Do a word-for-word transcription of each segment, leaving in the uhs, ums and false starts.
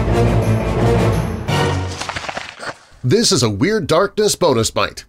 This is a Weird Darkness bonus bite.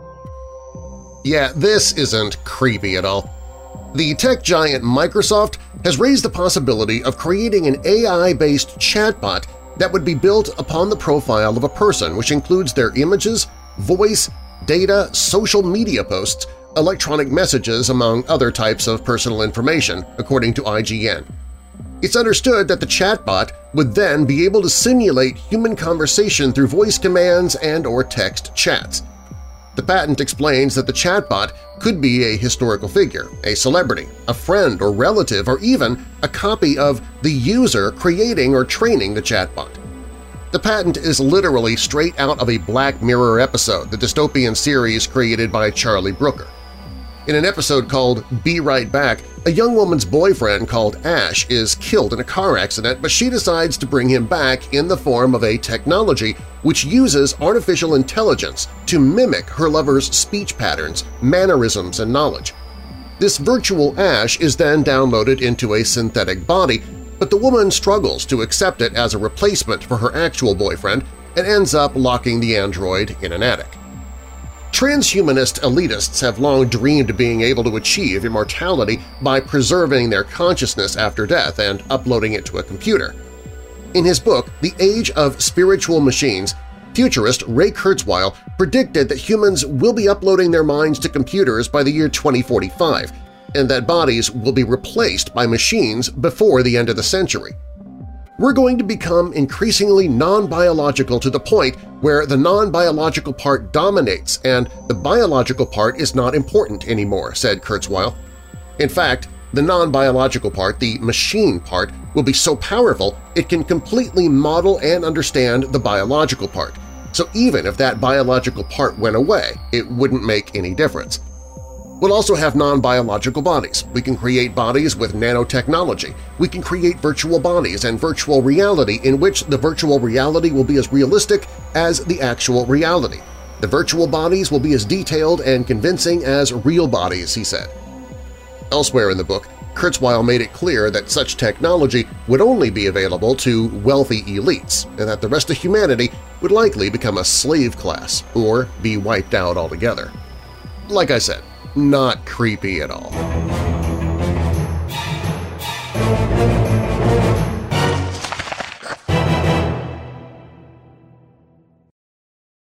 Yeah, this isn't creepy at all. The tech giant Microsoft has raised the possibility of creating an A I-based chatbot that would be built upon the profile of a person, which includes their images, voice, data, social media posts, electronic messages, among other types of personal information, according to I G N. It's understood that the chatbot would then be able to simulate human conversation through voice commands and or text chats. The patent explains that the chatbot could be a historical figure, a celebrity, a friend or relative, or even a copy of the user creating or training the chatbot. The patent is literally straight out of a Black Mirror episode, the dystopian series created by Charlie Brooker. In an episode called Be Right Back, a young woman's boyfriend called Ash is killed in a car accident, but she decides to bring him back in the form of a technology which uses artificial intelligence to mimic her lover's speech patterns, mannerisms, and knowledge. This virtual Ash is then downloaded into a synthetic body, but the woman struggles to accept it as a replacement for her actual boyfriend and ends up locking the android in an attic. Transhumanist elitists have long dreamed of being able to achieve immortality by preserving their consciousness after death and uploading it to a computer. In his book, The Age of Spiritual Machines, futurist Ray Kurzweil predicted that humans will be uploading their minds to computers by the year twenty forty-five, and that bodies will be replaced by machines before the end of the century. We're going to become increasingly non-biological to the point where the non-biological part dominates and the biological part is not important anymore, said Kurzweil. In fact, the non-biological part, the machine part, will be so powerful it can completely model and understand the biological part. So even if that biological part went away, it wouldn't make any difference. We'll also have non-biological bodies. We can create bodies with nanotechnology. We can create virtual bodies and virtual reality in which the virtual reality will be as realistic as the actual reality. The virtual bodies will be as detailed and convincing as real bodies, he said. Elsewhere in the book, Kurzweil made it clear that such technology would only be available to wealthy elites and that the rest of humanity would likely become a slave class or be wiped out altogether. Like I said, not creepy at all.